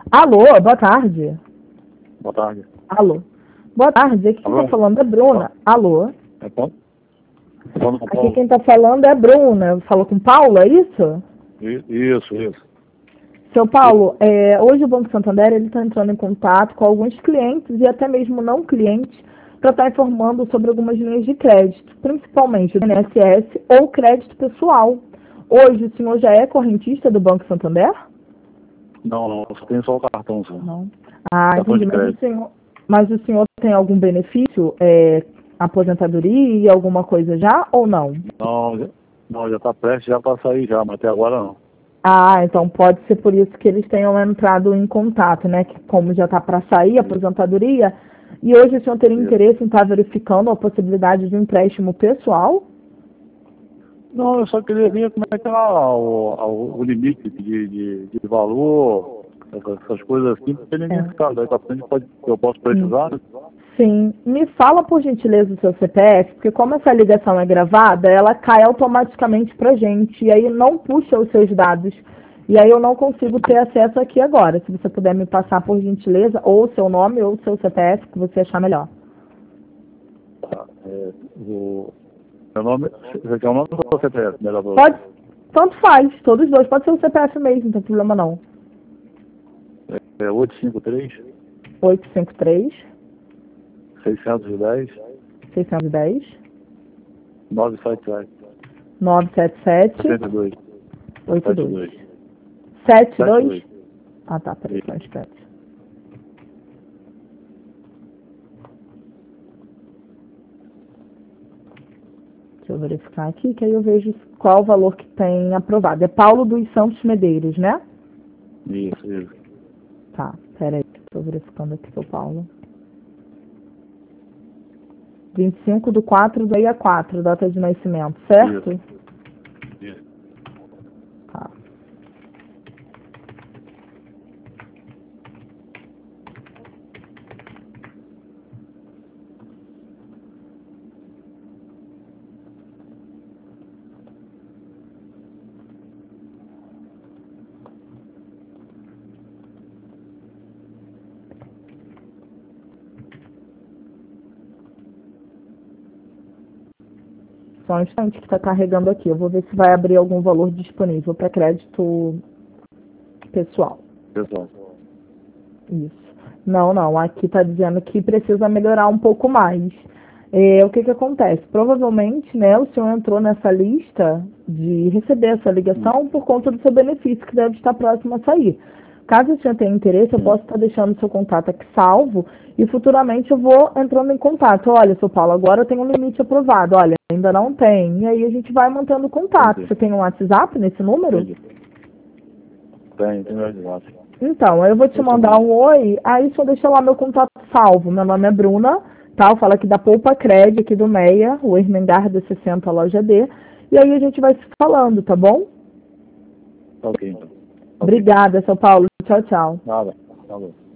Alô, boa tarde. Boa tarde. Alô. Boa tarde, aqui quem Alô? está falando é Bruna. Alô. É Paulo? Falando com o Aqui Paulo? quem está falando é Bruna. Falou com Paulo, é isso? Isso. Seu Paulo, hoje o Banco Santander está entrando em contato com alguns clientes e até mesmo não clientes para estar informando sobre algumas linhas de crédito, principalmente do INSS ou crédito pessoal. Hoje o senhor já é correntista do Banco Santander? Não, só tenho só o cartão, só. Não. Ah, Cartão entendi. de crédito. Mas o senhor tem algum benefício, aposentadoria, alguma coisa já ou não? Não, já está prestes já para sair já, mas até agora não. Ah, então pode ser por isso que eles tenham entrado em contato, né? Que como já está para sair a Isso. aposentadoria, e hoje o senhor teria Isso. interesse em estar verificando a possibilidade de um empréstimo pessoal? Não, eu só queria ver como é que era o limite de valor, essas coisas assim, porque ninguém sabe. Daí para frente eu posso precisar, né? Sim. Me fala, por gentileza, o seu CPF, porque como essa ligação é gravada, ela cai automaticamente para gente, e aí não puxa os seus dados. E aí eu não consigo ter acesso aqui agora. Se você puder me passar, por gentileza, ou o seu nome ou o seu CPF, que você achar melhor. Tá. Meu nome, você quer o nome do CPF, melhor pra você? Pode, tanto faz, todos os dois. Pode ser o CPF mesmo, não tem problema não. É 853 853 610 610 977 977 72 82 72. 72? Ah, tá, peraí, só um instante. Deixa eu verificar aqui, que aí eu vejo qual o valor que tem aprovado. É Paulo dos Santos Medeiros, né? Isso. Tá, peraí, estou verificando aqui, seu Paulo. 25/4/64, data de nascimento, certo? Isso. Tá. Só um instante que está carregando aqui. Eu vou ver se vai abrir algum valor disponível para crédito pessoal. Pessoal. Isso. Não. Aqui está dizendo que precisa melhorar um pouco mais. O que acontece? Provavelmente, né, o senhor entrou nessa lista de receber essa ligação por conta do seu benefício, que deve estar próximo a sair. Caso o senhor tenha interesse, eu posso estar deixando o seu contato aqui salvo e futuramente eu vou entrando em contato. Olha, seu Paulo, agora eu tenho um limite aprovado. Olha, ainda não tem. E aí a gente vai mantendo contato. Entendi. Você tem um WhatsApp nesse número? Entendi. Tem meu WhatsApp. Então, eu vou te mandar um oi, aí só deixa lá meu contato salvo. Meu nome é Bruna, tá? Eu falo aqui da Poupa Cred, aqui do Meia, o Ermengarda 60, loja D. E aí a gente vai se falando, tá bom? Ok, então. Obrigada, seu Paulo. Tchau, tchau. Nada. Tá bom.